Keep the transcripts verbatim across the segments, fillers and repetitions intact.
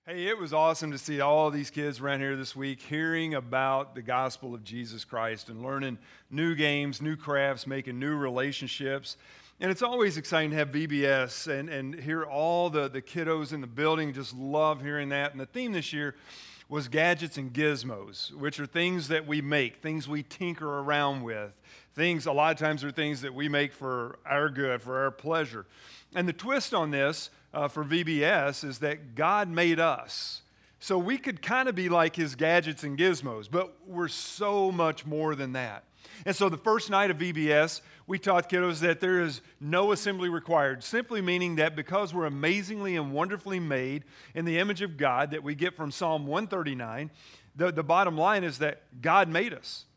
Hey, it was awesome to see all these kids around here this week hearing about the gospel of Jesus Christ and learning new games, new crafts, making new relationships. And it's always exciting to have V B S and, and hear all the, the kiddos in the building. Just love hearing that. And the theme this year was gadgets and gizmos, which are things that we make, things we tinker around with. Things, a lot of times, are things that we make for our good, for our pleasure. And the twist on this uh, for V B S is that God made us. So we could kind of be like his gadgets and gizmos, but we're so much more than that. And so the first night of V B S, we taught kiddos that there is no assembly required, simply meaning that because we're amazingly and wonderfully made in the image of God that we get from Psalm one thirty-nine, the, the bottom line is that God made us.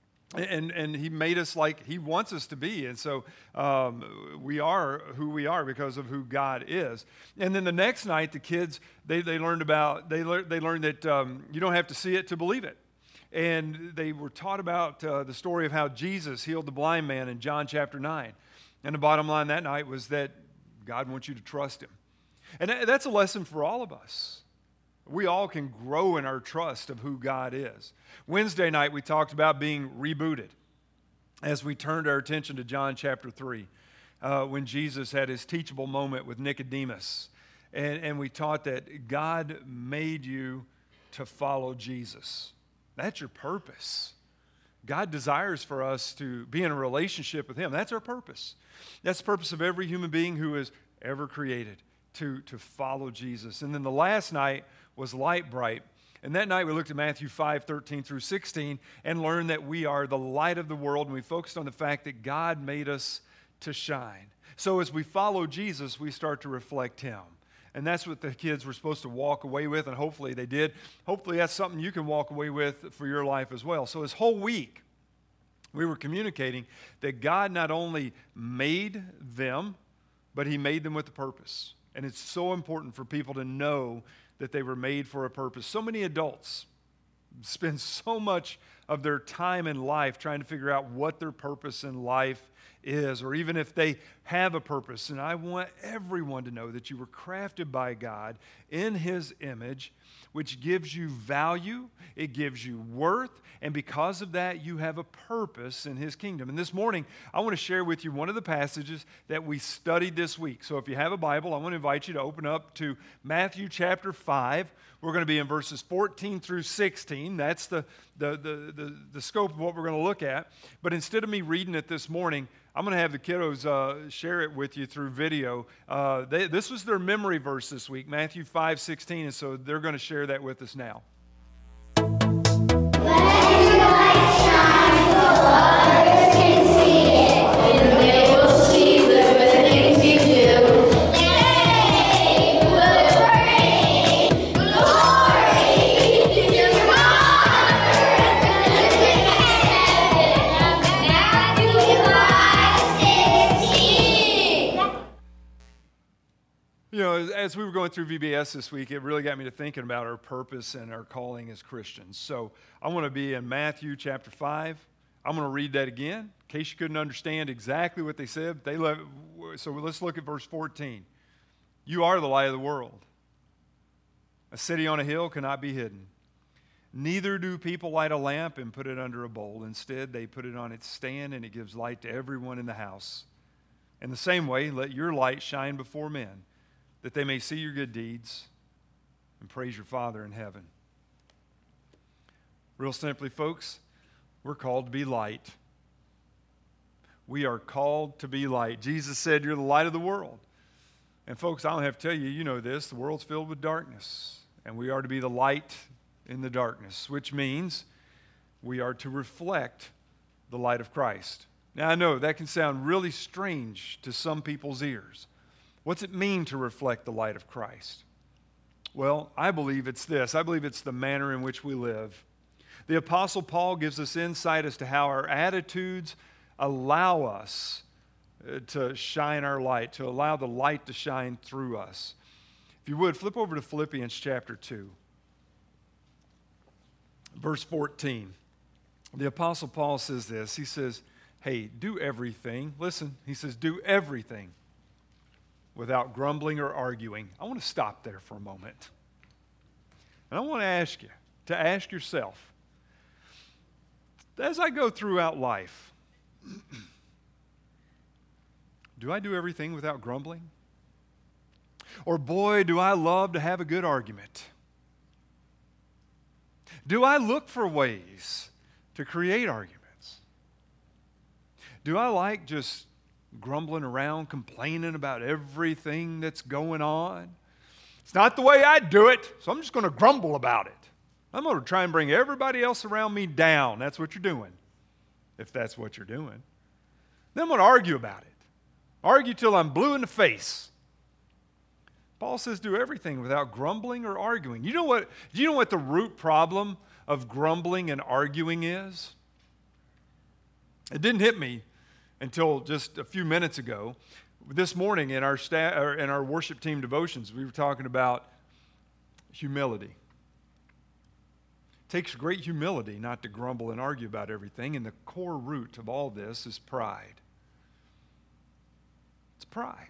And, and he made us like he wants us to be. And so um, we are who we are because of who God is. And then the next night, the kids, they, they learned about, they, lear, they learned that um, you don't have to see it to believe it. And they were taught about uh, the story of how Jesus healed the blind man in John chapter nine. And the bottom line that night was that God wants you to trust him. And that's a lesson for all of us. We all can grow in our trust of who God is. Wednesday night, we talked about being rebooted as we turned our attention to John chapter three, uh, when Jesus had his teachable moment with Nicodemus. And, and we taught that God made you to follow Jesus. That's your purpose. God desires for us to be in a relationship with him. That's our purpose. That's the purpose of every human being who is ever created, to, to follow Jesus. And then the last night was Light Bright. And that night we looked at Matthew five, thirteen through sixteen and learned that we are the light of the world, and we focused on the fact that God made us to shine. So as we follow Jesus, we start to reflect him. And that's what the kids were supposed to walk away with, and hopefully they did. Hopefully that's something you can walk away with for your life as well. So this whole week, we were communicating that God not only made them, but he made them with a purpose. And it's so important for people to know that they were made for a purpose. So many adults spend so much of their time in life trying to figure out what their purpose in life is, or even if they have a purpose. And I want everyone to know that you were crafted by God in his image, which gives you value, it gives you worth, and because of that, you have a purpose in his kingdom. And this morning, I want to share with you one of the passages that we studied this week. So if you have a Bible, I want to invite you to open up to Matthew chapter five. We're going to be in verses fourteen through sixteen. That's the, the, the, the, the scope of what we're going to look at. But instead of me reading it this morning, I'm going to have the kiddos uh, share it with you through video. Uh, they, this was their memory verse this week, Matthew five sixteen, and so they're going to share that with us now. Let your light shine so others can see it, and they will see the good things you do. They will bring glory to your Father in heaven. Matthew five sixteen. You know, as we were going through V B S this week, it really got me to thinking about our purpose and our calling as Christians. So I want to be in Matthew chapter five. I'm going to read that again, in case you couldn't understand exactly what they said. They love, so let's look at verse fourteen. You are the light of the world. A city on a hill cannot be hidden. Neither do people light a lamp and put it under a bowl. Instead, they put it on its stand, and it gives light to everyone in the house. In the same way, let your light shine before men, that they may see your good deeds and praise your Father in heaven. Real simply, folks, we're called to be light. We are called to be light. Jesus said, you're the light of the world. And folks, I don't have to tell you, you know this, the world's filled with darkness. And we are to be the light in the darkness, which means we are to reflect the light of Christ. Now, I know that can sound really strange to some people's ears. What's it mean to reflect the light of Christ? Well, I believe it's this. I believe it's the manner in which we live. The Apostle Paul gives us insight as to how our attitudes allow us to shine our light, to allow the light to shine through us. If you would, flip over to Philippians chapter two, verse fourteen. The Apostle Paul says this. He says, hey, do everything. Listen, he says, do everything without grumbling or arguing. I want to stop there for a moment. And I want to ask you to ask yourself, as I go throughout life, do I do everything without grumbling? Or boy, do I love to have a good argument? Do I look for ways to create arguments? Do I like just grumbling around, complaining about everything that's going on? It's not the way I do it, so I'm just going to grumble about it. I'm going to try and bring everybody else around me down. That's what you're doing, if that's what you're doing. Then I'm going to argue about it. Argue till I'm blue in the face. Paul says do everything without grumbling or arguing. You know what, do you know what the root problem of grumbling and arguing is? It didn't hit me until just a few minutes ago. This morning in our staff, or in our worship team devotions, we were talking about humility. It takes great humility not to grumble and argue about everything, and the core root of all this is pride. It's pride.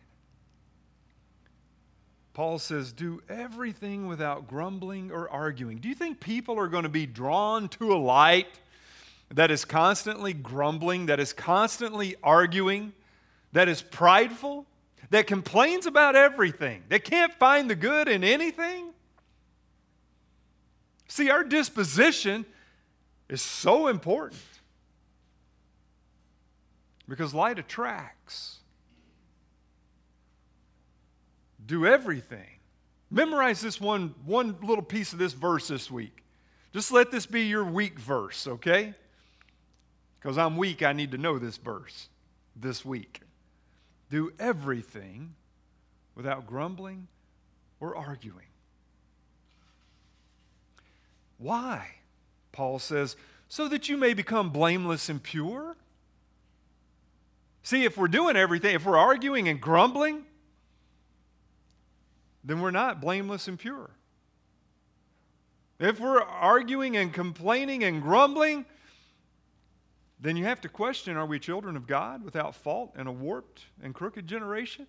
Paul says, do everything without grumbling or arguing. Do you think people are going to be drawn to a light that is constantly grumbling, that is constantly arguing, that is prideful, that complains about everything, that can't find the good in anything? See, our disposition is so important because light attracts. Do everything. Memorize this one, one little piece of this verse this week. Just let this be your week verse, okay? Because I'm weak, I need to know this verse this week. Do everything without grumbling or arguing. Why? Paul says, so that you may become blameless and pure. See, if we're doing everything, if we're arguing and grumbling, then we're not blameless and pure. If we're arguing and complaining and grumbling, then you have to question, are we children of God without fault in a warped and crooked generation?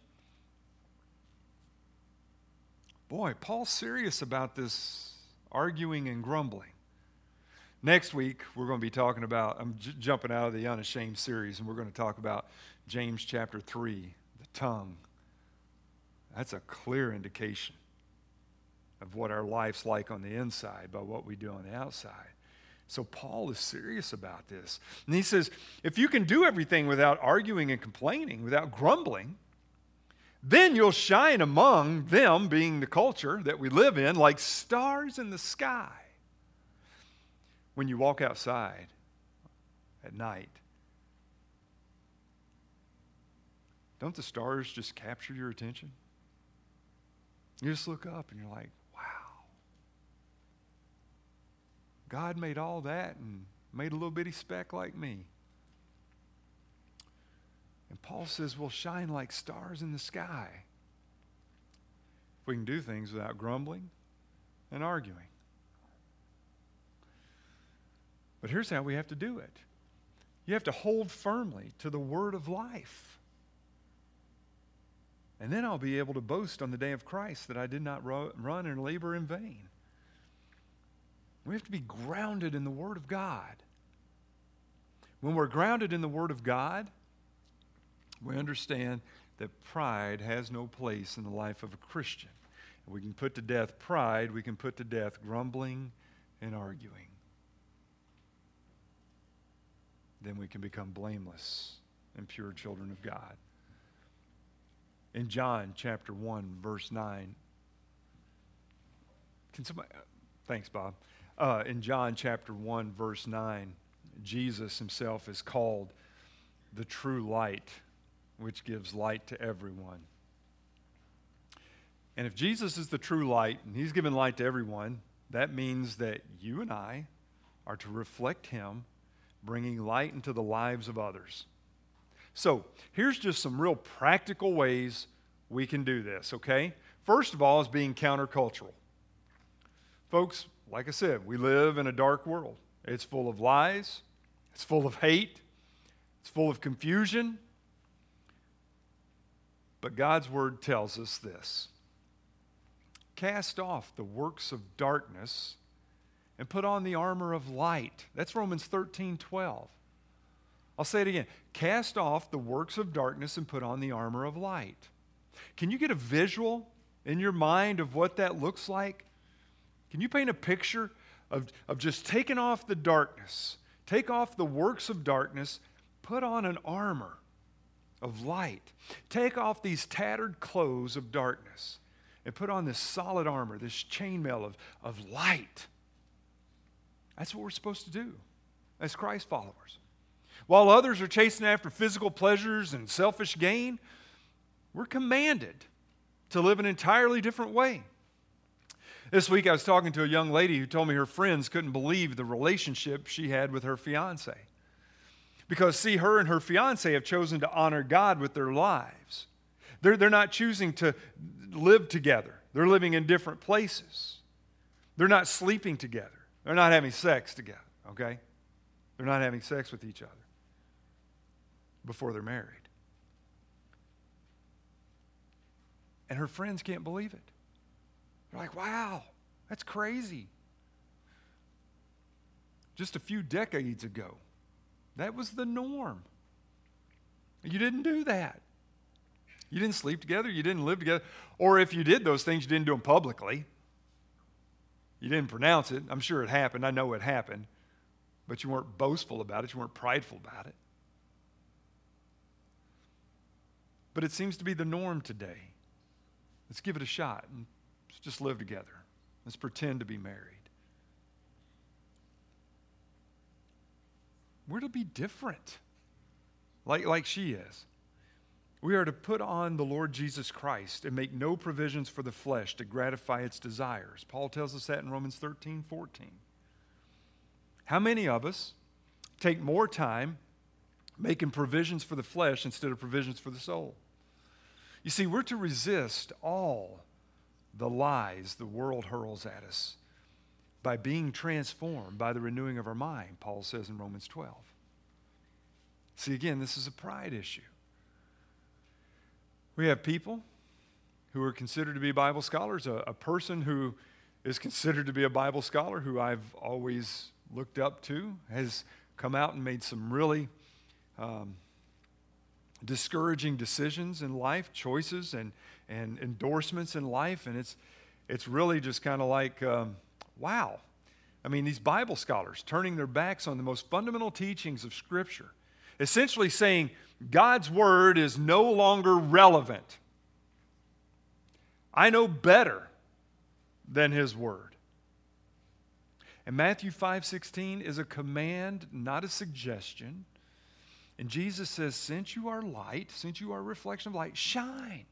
Boy, Paul's serious about this arguing and grumbling. Next week, we're going to be talking about, I'm j- jumping out of the Unashamed series, and we're going to talk about James chapter three, the tongue. That's a clear indication of what our life's like on the inside by what we do on the outside. So Paul is serious about this. And he says, if you can do everything without arguing and complaining, without grumbling, then you'll shine among them, being the culture that we live in, like stars in the sky. When you walk outside at night, don't the stars just capture your attention? You just look up and you're like, wow. God made all that and made a little bitty speck like me. And Paul says we'll shine like stars in the sky if we can do things without grumbling and arguing. But here's how we have to do it. You have to hold firmly to the word of life. And then I'll be able to boast on the day of Christ that I did not run and labor in vain. We have to be grounded in the Word of God. When we're grounded in the Word of God, we understand that pride has no place in the life of a Christian. We can put to death pride, we can put to death grumbling and arguing. Then we can become blameless and pure children of God. In John chapter one, verse nine. Can somebody, thanks, Bob. Uh, in John chapter one, verse nine, Jesus himself is called the true light, which gives light to everyone. And if Jesus is the true light, and he's given light to everyone, that means that you and I are to reflect him, bringing light into the lives of others. So, here's just some real practical ways we can do this, okay? First of all is being countercultural. Folks, like I said, we live in a dark world. It's full of lies. It's full of hate. It's full of confusion. But God's Word tells us this. cast off the works of darkness and put on the armor of light. That's Romans thirteen twelve. I'll say it again. Cast off the works of darkness and put on the armor of light. Can you get a visual in your mind of what that looks like? Can you paint a picture of, of just taking off the darkness, take off the works of darkness, put on an armor of light. Take off these tattered clothes of darkness and put on this solid armor, this chainmail of, of light. That's what we're supposed to do as Christ followers. While others are chasing after physical pleasures and selfish gain, we're commanded to live an entirely different way. This week I was talking to a young lady who told me her friends couldn't believe the relationship she had with her fiance. Because, see, her and her fiance have chosen to honor God with their lives. They're, they're not choosing to live together. They're living in different places. They're not sleeping together. They're not having sex together, okay? They're not having sex with each other before they're married. And her friends can't believe it. They're like, wow, that's crazy. Just a few decades ago, that was the norm. You didn't do that. You didn't sleep together. You didn't live together. Or if you did those things, you didn't do them publicly. You didn't pronounce it. I'm sure it happened. I know it happened. But you weren't boastful about it. You weren't prideful about it. But it seems to be the norm today. Let's give it a shot and let's just live together. Let's pretend to be married. We're to be different, like, like she is. We are to put on the Lord Jesus Christ and make no provisions for the flesh to gratify its desires. Paul tells us that in Romans thirteen fourteen. How many of us take more time making provisions for the flesh instead of provisions for the soul? You see, we're to resist all the lies the world hurls at us by being transformed by the renewing of our mind, Paul says in Romans twelve. See, again, this is a pride issue. We have people who are considered to be Bible scholars. A, a person who is considered to be a Bible scholar, who I've always looked up to, has come out and made some really um, discouraging decisions in life, choices and, and endorsements in life, and it's, it's really just kind of like, um, wow. I mean, these Bible scholars turning their backs on the most fundamental teachings of Scripture, essentially saying God's Word is no longer relevant. I know better than His Word. And Matthew five sixteen is a command, not a suggestion. And Jesus says, since you are light, since you are a reflection of light, shine.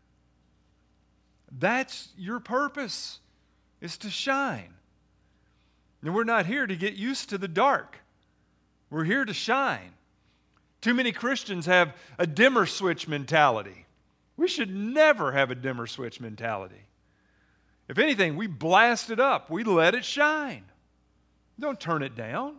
That's your purpose, is to shine. And we're not here to get used to the dark. We're here to shine. Too many Christians have a dimmer switch mentality. We should never have a dimmer switch mentality. If anything, we blast it up. We let it shine. Don't turn it down.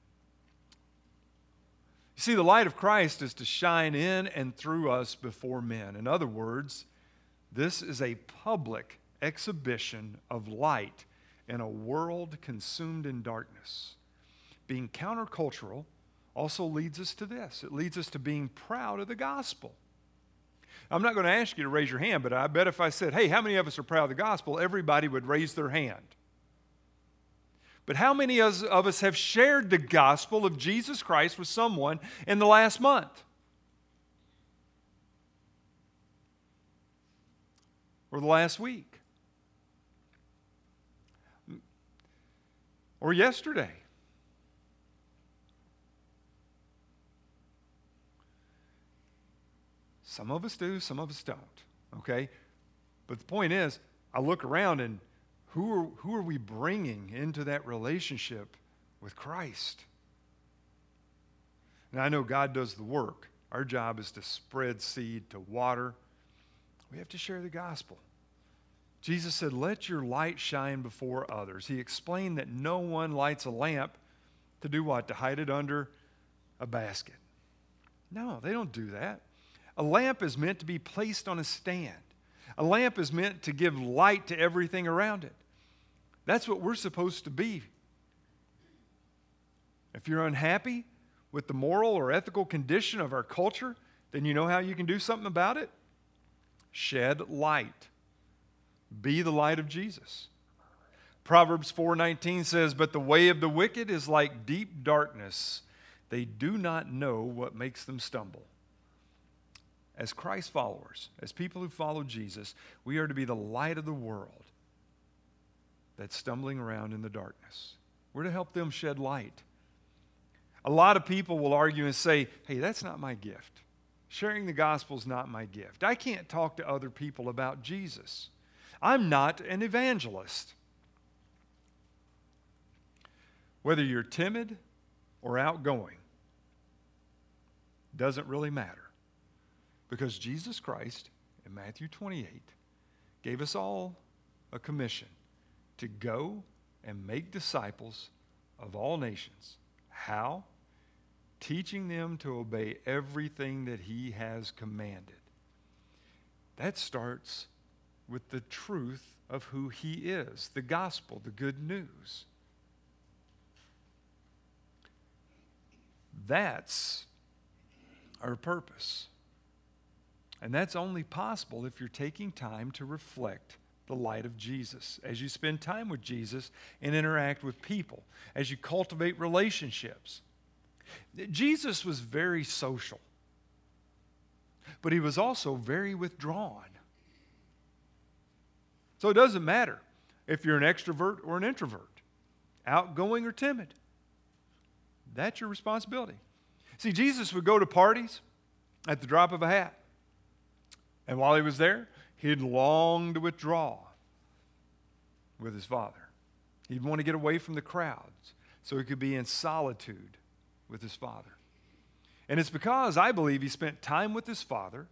You see, the light of Christ is to shine in and through us before men. In other words, this is a public exhibition of light in a world consumed in darkness. Being countercultural also leads us to this. It leads us to being proud of the gospel. I'm not going to ask you to raise your hand, but I bet if I said, hey, how many of us are proud of the gospel, everybody would raise their hand. But how many of us have shared the gospel of Jesus Christ with someone in the last month? Or the last week? Or yesterday? Some of us do, some of us don't, okay? But the point is, I look around and who are, who are we bringing into that relationship with Christ? Now, I know God does the work. Our job is to spread seed, to water. We have to share the gospel. Jesus said, let your light shine before others. He explained that no one lights a lamp to do what? To hide it under a basket. No, they don't do that. A lamp is meant to be placed on a stand. A lamp is meant to give light to everything around it. That's what we're supposed to be. If you're unhappy with the moral or ethical condition of our culture, then you know how you can do something about it? Shed light. Be the light of Jesus. Proverbs four nineteen says, "But the way of the wicked is like deep darkness. They do not know what makes them stumble." As Christ followers, as people who follow Jesus, we are to be the light of the world that's stumbling around in the darkness. We're to help them shed light. A lot of people will argue and say, hey, that's not my gift. Sharing the gospel is not my gift. I can't talk to other people about Jesus. I'm not an evangelist. Whether you're timid or outgoing doesn't really matter, because Jesus Christ in Matthew twenty-eight gave us all a commission to go and make disciples of all nations. How? Teaching them to obey everything that he has commanded. That starts with the truth of who he is, the gospel, the good news. That's our purpose. And that's only possible if you're taking time to reflect the light of Jesus, as you spend time with Jesus and interact with people, as you cultivate relationships. Jesus was very social, but he was also very withdrawn. So it doesn't matter if you're an extrovert or an introvert, outgoing or timid. That's your responsibility. See, Jesus would go to parties at the drop of a hat. And while he was there, he'd long to withdraw with his Father. He'd want to get away from the crowds so he could be in solitude with his Father. And it's because I believe he spent time with his Father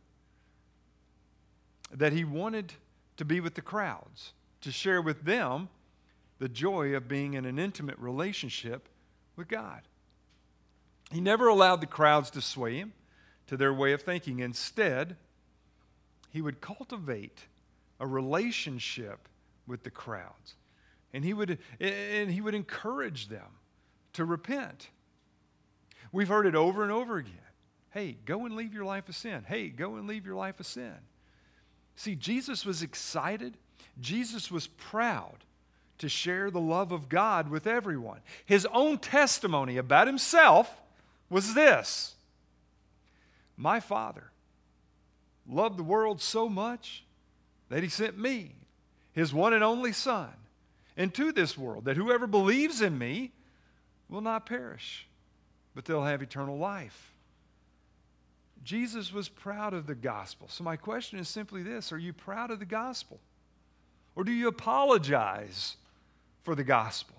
that he wanted to be with the crowds, to share with them the joy of being in an intimate relationship with God. He never allowed the crowds to sway him to their way of thinking. Instead, he would cultivate a relationship with the crowds. And he would, and he would encourage them to repent. We've heard it over and over again. Hey, go and leave your life of sin. Hey, go and leave your life of sin. See, Jesus was excited. Jesus was proud to share the love of God with everyone. His own testimony about himself was this: my Father loved the world so much that he sent me, his one and only Son, into this world, that whoever believes in me will not perish, but they'll have eternal life. Jesus was proud of the gospel. So my question is simply this: are you proud of the gospel? Or do you apologize for the gospel?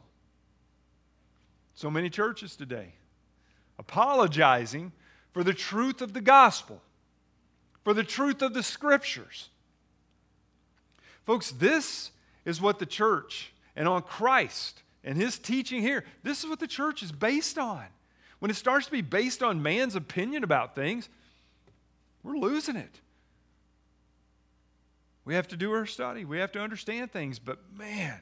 So many churches today apologizing for the truth of the gospel, for the truth of the scriptures. Folks, this is what the church, and on Christ and his teaching here, this is what the church is based on. When it starts to be based on man's opinion about things, we're losing it. We have to do our study. We have to understand things. But man,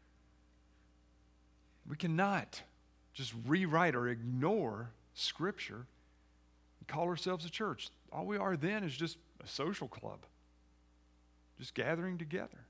we cannot just rewrite or ignore Scripture and call ourselves a church. All we are then is just a social club, just gathering together.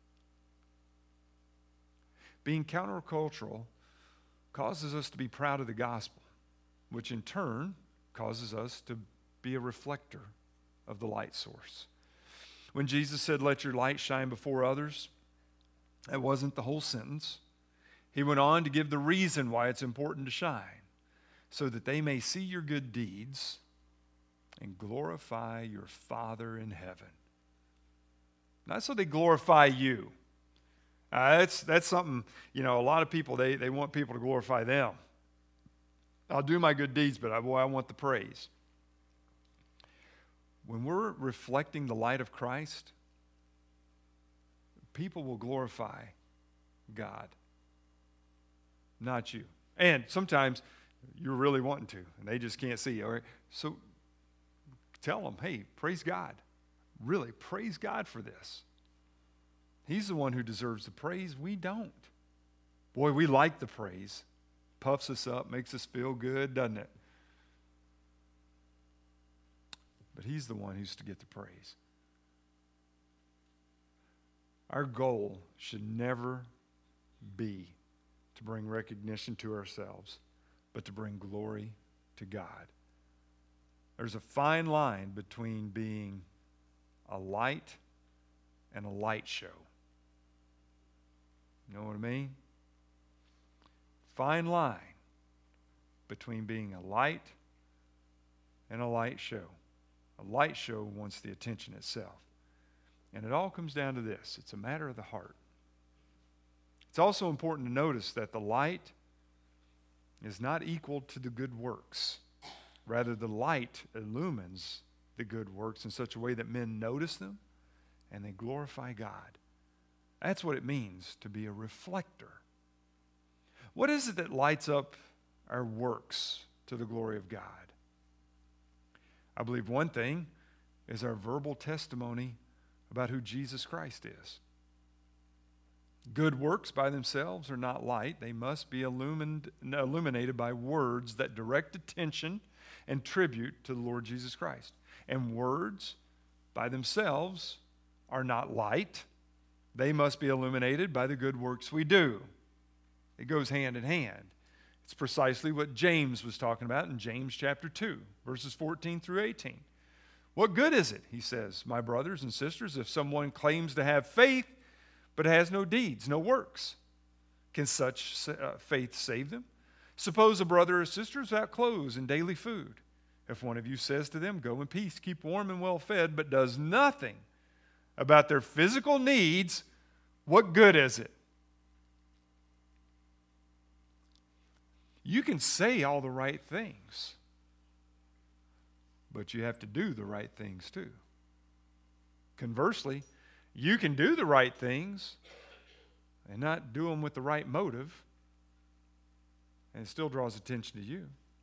Being countercultural causes us to be proud of the gospel, which in turn causes us to be a reflector of the light source. When Jesus said, "Let your light shine before others," that wasn't the whole sentence. He went on to give the reason why it's important to shine, so that they may see your good deeds and glorify your Father in heaven. Not so they glorify you. Uh, that's, that's something, you know, a lot of people, they, they want people to glorify them. I'll do my good deeds, but I, boy, I want the praise. When we're reflecting the light of Christ, people will glorify God, not you. And sometimes you're really wanting to, and they just can't see you. All right? So tell them, hey, praise God. really praise God for this. He's the one who deserves the praise. We don't. Boy, we like the praise. Puffs us up, makes us feel good, doesn't it? But he's the one who's to get the praise. Our goal should never be to bring recognition to ourselves, but to bring glory to God. There's a fine line between being a light and a light show. You know what I mean? Fine line between being a light and a light show. A light show wants the attention itself. And it all comes down to this. It's a matter of the heart. It's also important to notice that the light is not equal to the good works. Rather, the light illumines the good works in such a way that men notice them and they glorify God. That's what it means to be a reflector. What is it that lights up our works to the glory of God? I believe one thing is our verbal testimony about who Jesus Christ is. Good works by themselves are not light. They must be illumined, illuminated by words that direct attention and tribute to the Lord Jesus Christ. And words by themselves are not light. They must be illuminated by the good works we do. It goes hand in hand. It's precisely what James was talking about in James chapter two, verses fourteen through eighteen. What good is it, he says, my brothers and sisters, if someone claims to have faith but has no deeds, no works? Can such uh, faith save them? Suppose a brother or sister is without clothes and daily food. If one of you says to them, go in peace, keep warm and well fed, but does nothing about their physical needs, what good is it? You can say all the right things, but you have to do the right things too. Conversely, you can do the right things and not do them with the right motive, and it still draws attention to you.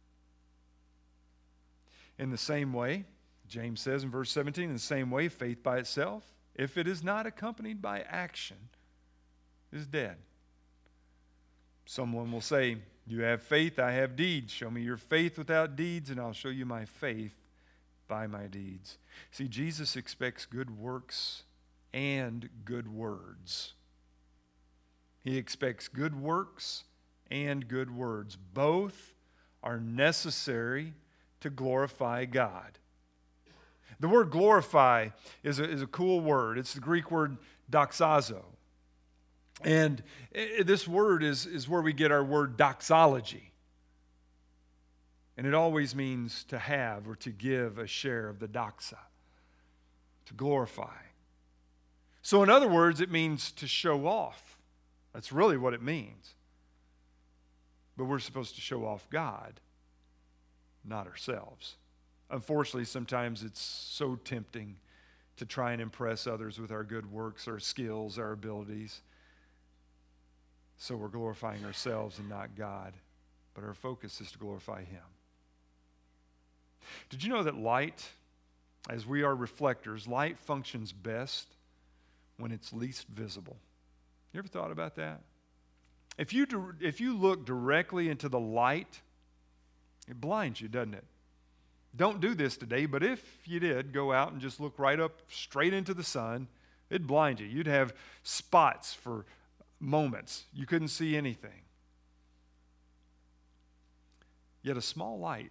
In the same way, James says in verse seventeen, in the same way, faith by itself, if it is not accompanied by action, is dead. Someone will say, you have faith, I have deeds. Show me your faith without deeds, and I'll show you my faith by my deeds. See, Jesus expects good works and good words. He expects good works and good words. Both are necessary to glorify God. The word glorify is a, is a cool word. It's the Greek word doxazo. And this word is, is where we get our word doxology. And it always means to have or to give a share of the doxa, to glorify. So in other words, it means to show off. That's really what it means. But we're supposed to show off God, not ourselves. Unfortunately, sometimes it's so tempting to try and impress others with our good works, our skills, our abilities. So we're glorifying ourselves and not God, but our focus is to glorify Him. Did you know that light, as we are reflectors, light functions best when it's least visible? You ever thought about that? If you, if you look directly into the light, it blinds you, doesn't it? Don't do this today, but if you did, go out and just look right up straight into the sun, it'd blind you. You'd have spots for moments. You couldn't see anything. Yet a small light,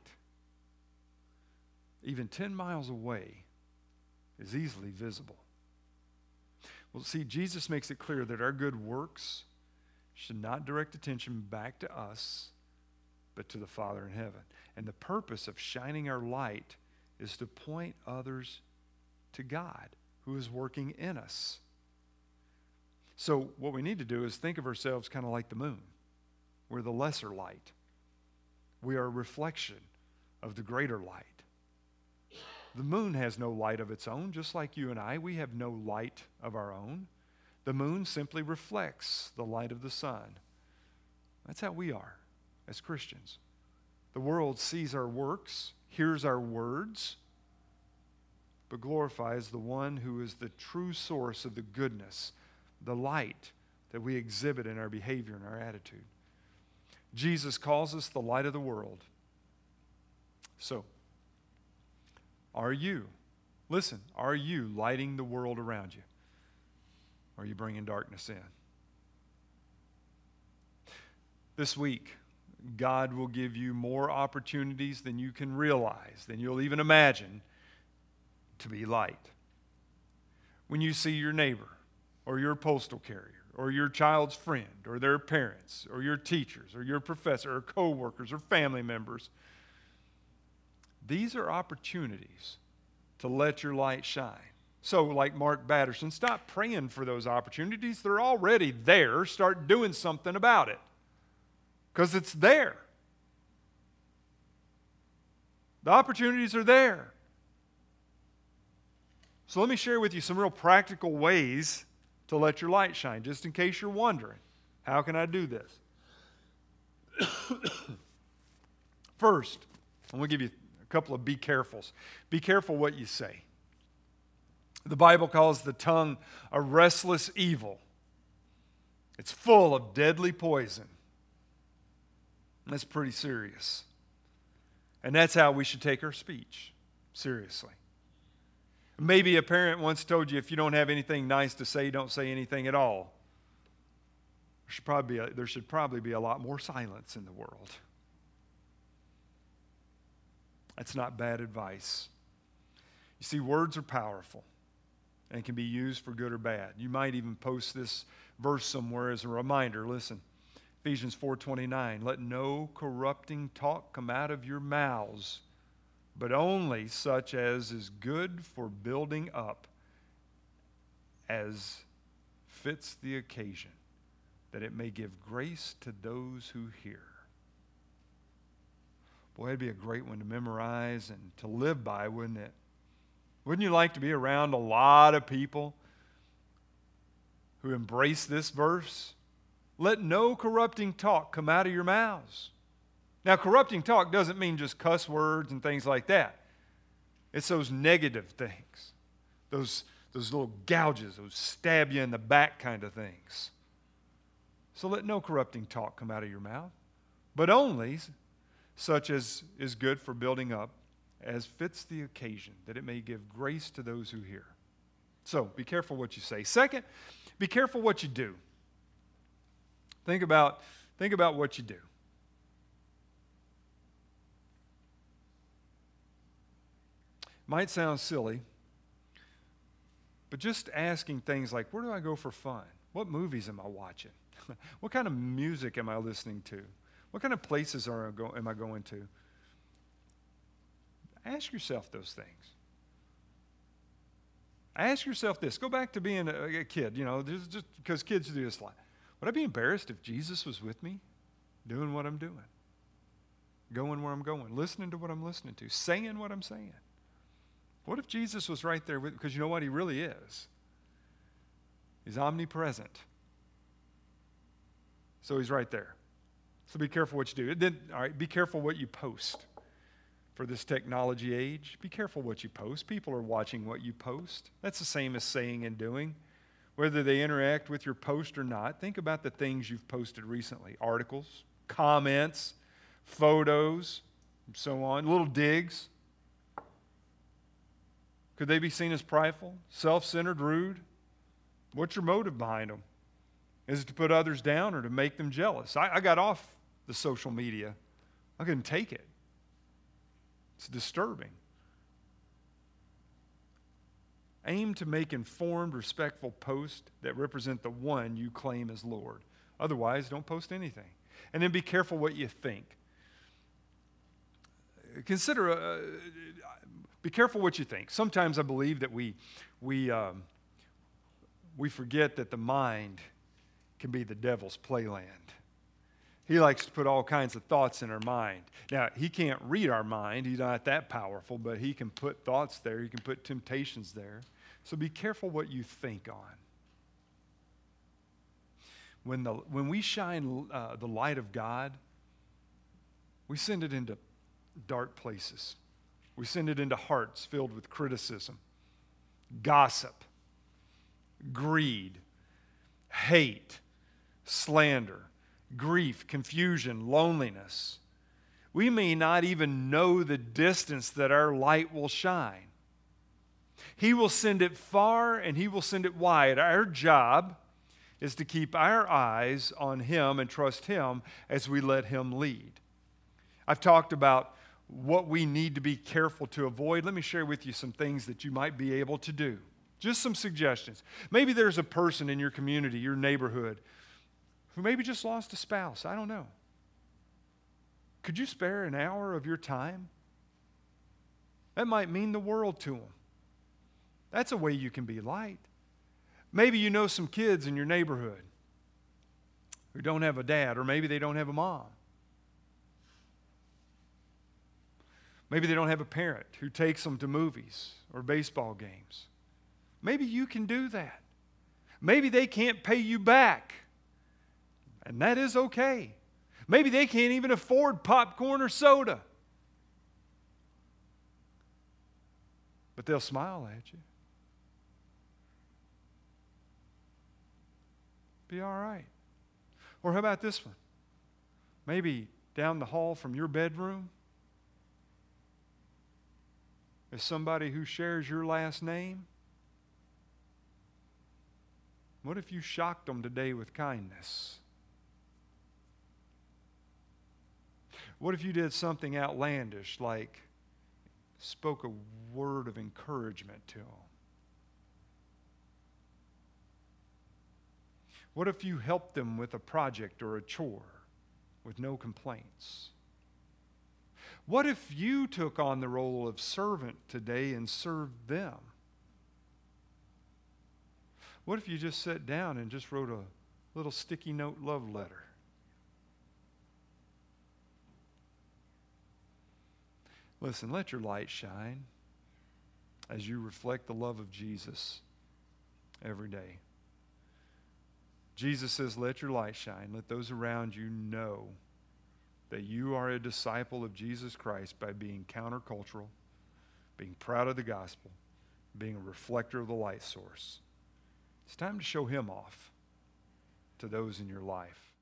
even ten miles away, is easily visible. Well, see, Jesus makes it clear that our good works should not direct attention back to us, but to the Father in heaven. And the purpose of shining our light is to point others to God, who is working in us. So what we need to do is think of ourselves kind of like the moon. We're the lesser light. We are a reflection of the greater light. The moon has no light of its own, just like you and I. We have no light of our own. The moon simply reflects the light of the sun. That's how we are as Christians. The world sees our works, hears our words, but glorify as the one who is the true source of the goodness, the light that we exhibit in our behavior and our attitude. Jesus calls us the light of the world. So, are you, listen, are you lighting the world around you? Or are you bringing darkness in? This week, God will give you more opportunities than you can realize, than you'll even imagine, to be light. When you see your neighbor, or your postal carrier, or your child's friend, or their parents, or your teachers, or your professor, or co-workers, or family members, these are opportunities to let your light shine. So, like Mark Batterson, stop praying for those opportunities. They're already there. Start doing something about it. Because it's there. The opportunities are there. So let me share with you some real practical ways to let your light shine, just in case you're wondering, how can I do this? First, I'm going to give you a couple of be carefuls. Be careful what you say. The Bible calls the tongue a restless evil. It's full of deadly poison. That's pretty serious. And that's how we should take our speech, seriously. Maybe a parent once told you if you don't have anything nice to say, don't say anything at all. There should probably be a, there should probably be a lot more silence in the world. That's not bad advice. You see, words are powerful and can be used for good or bad. You might even post this verse somewhere as a reminder. Listen, Ephesians four twenty-nine, let no corrupting talk come out of your mouths, but only such as is good for building up, as fits the occasion, that it may give grace to those who hear. Boy, it'd be a great one to memorize and to live by, wouldn't it? Wouldn't you like to be around a lot of people who embrace this verse? Let no corrupting talk come out of your mouths. Now, corrupting talk doesn't mean just cuss words and things like that. It's those negative things, those, those little gouges, those stab you in the back kind of things. So let no corrupting talk come out of your mouth, but only such as is good for building up, as fits the occasion, that it may give grace to those who hear. So be careful what you say. Second, be careful what you do. Think about, think about what you do. Might sound silly, but just asking things like, where do I go for fun? What movies am I watching? What kind of music am I listening to? What kind of places are I go, am I going to? Ask yourself those things. Ask yourself this. Go back to being a, a kid, you know, just, just because kids do this a lot. Would I be embarrassed if Jesus was with me, doing what I'm doing, going where I'm going, listening to what I'm listening to, saying what I'm saying? What if Jesus was right there with me? Because you know what? He really is. He's omnipresent. So he's right there. So be careful what you do. Then, all right, be careful what you post. For this technology age, be careful what you post. People are watching what you post. That's the same as saying and doing. Whether they interact with your post or not, think about the things you've posted recently. Articles, comments, photos, and so on. Little digs. Could they be seen as prideful, self-centered, rude? What's your motive behind them? Is it to put others down or to make them jealous? I, I got off the social media. I couldn't take it. It's disturbing. Aim to make informed, respectful posts that represent the one you claim as Lord. Otherwise, don't post anything. And then be careful what you think. Consider, uh, be careful what you think. Sometimes I believe that we, we, um, we forget that the mind can be the devil's playland. He likes to put all kinds of thoughts in our mind. Now, he can't read our mind. He's not that powerful, but he can put thoughts there. He can put temptations there. So be careful what you think on. When, the, when we shine uh, the light of God, we send it into dark places. We send it into hearts filled with criticism, gossip, greed, hate, slander, grief, confusion, loneliness. We may not even know the distance that our light will shine. He will send it far and He will send it wide. Our job is to keep our eyes on Him and trust Him as we let Him lead. I've talked about what we need to be careful to avoid. Let me share with you some things that you might be able to do. Just some suggestions. Maybe there's a person in your community, your neighborhood, who maybe just lost a spouse. I don't know. Could you spare an hour of your time? That might mean the world to them. That's a way you can be light. Maybe you know some kids in your neighborhood who don't have a dad, or maybe they don't have a mom. Maybe they don't have a parent who takes them to movies or baseball games. Maybe you can do that. Maybe they can't pay you back, and that is okay. Maybe they can't even afford popcorn or soda, but they'll smile at you. Be all right. Or how about this one? Maybe down the hall from your bedroom is somebody who shares your last name. What if you shocked them today with kindness? What if you did something outlandish, like spoke a word of encouragement to them? What if you helped them with a project or a chore with no complaints? What if you took on the role of servant today and served them? What if you just sat down and just wrote a little sticky note love letter? Listen, let your light shine as you reflect the love of Jesus every day. Jesus says, let your light shine. Let those around you know that you are a disciple of Jesus Christ by being countercultural, being proud of the gospel, being a reflector of the light source. It's time to show Him off to those in your life.